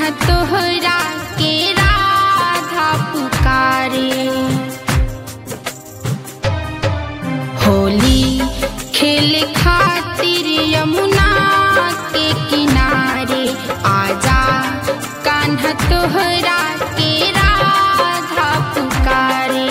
कान्हा तोहरा के राधा पुकारे। होली खेले खातिर यमुना के किनारे आजा कान्हा तोहरा के राधा पुकारे।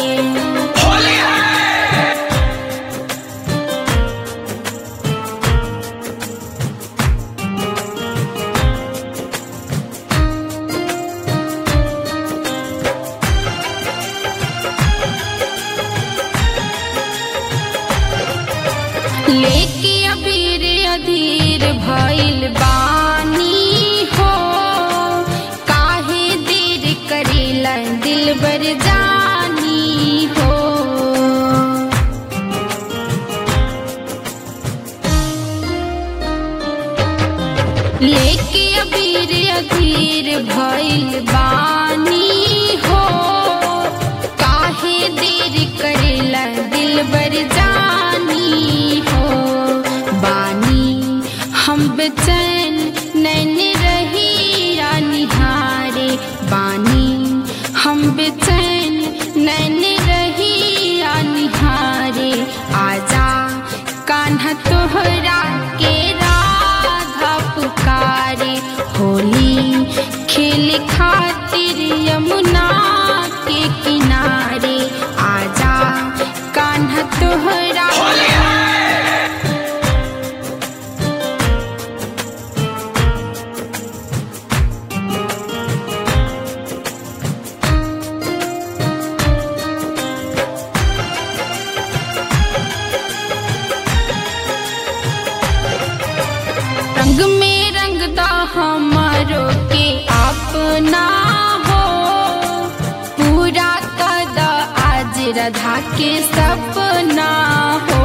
लेके अबीर अधीर भइल बानी हो, काहे देर करेला दिलबर जानी हो। लेके अबीर अधीर भइल बानी हो, काहे देर करेला दिलबर जानी हो। बानी हम बेचैन नैन रही निहारे, बानी हम बेचैन नैन रही निहारे। आजा कान्हा तोहरा के राधा पुकारे। होली खेले खातिर यमुना के किनारे आजा कान्हा तोहरा। रंग में रंगदा हमारो के अपना हो, पूरा कदा आज राधा के सपना हो।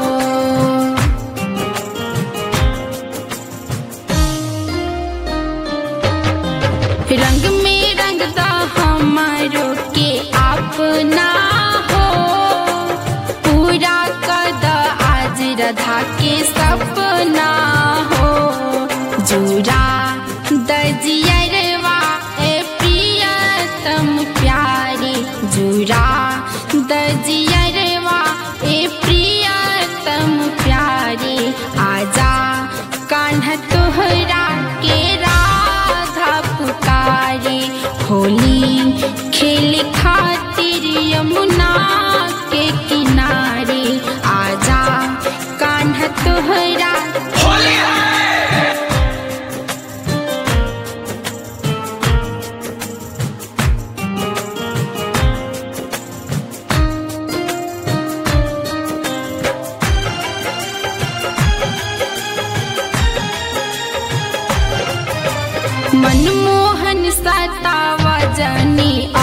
रंग में रंगदा हमारो के अपना हो, पूरा कदा आज राधा के सपना हो। जुरा दजियरवा ए प्रियतम प्यारे, जुरा दजियरवा ए प्रियतम प्यारे। आजा कान्हा तोहरा के राधा पुकारे। होली खेले खातिर यमुना के किनारे आजा कान्हा तोहरा। मनमोहन सतावा जानी